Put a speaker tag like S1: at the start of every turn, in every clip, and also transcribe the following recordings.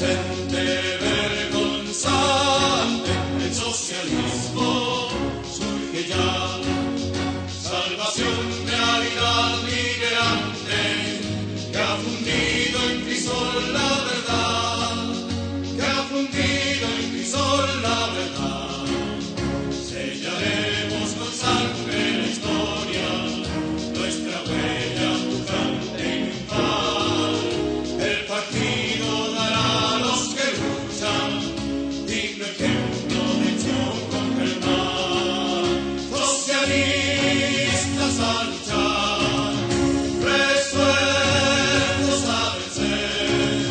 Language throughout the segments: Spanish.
S1: presente vergonzante, el socialismo surge ya. Salvación, realidad liberante, que ha fundido en crisol la verdad, que ha fundido en crisol la verdad. Sellaremos con sangre la historia, nuestra huella pujante y triunfal. El partido dará a los que luchan digno ejemplo de acción contra el mal. Socialistas a luchar, resueltos a vencer.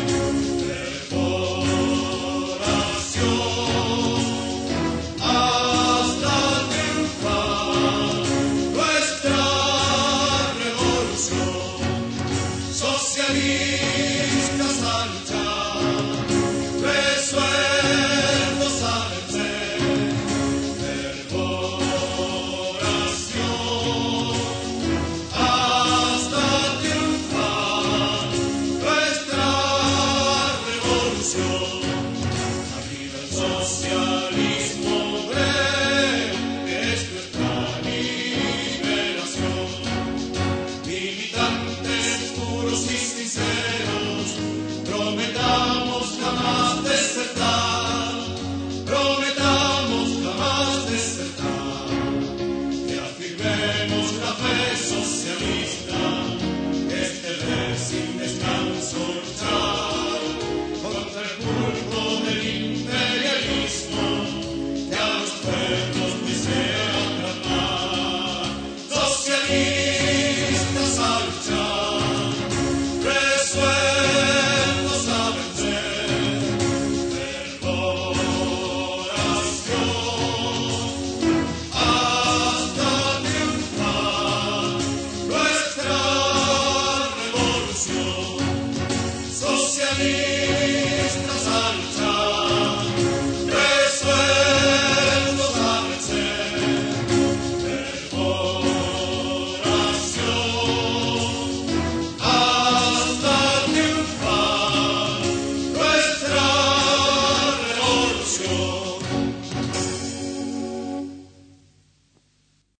S1: Corporación hasta triunfar nuestra revolución. Socialistas a luchar, resueltos a vencer. Corporación hasta triunfar nuestra revolución. Arriba el socialismo obrero, que es nuestra liberación. Militantes puros y sinceros, prometamos jamás desertar, prometamos jamás desertar, que afirmemos la fe socialista.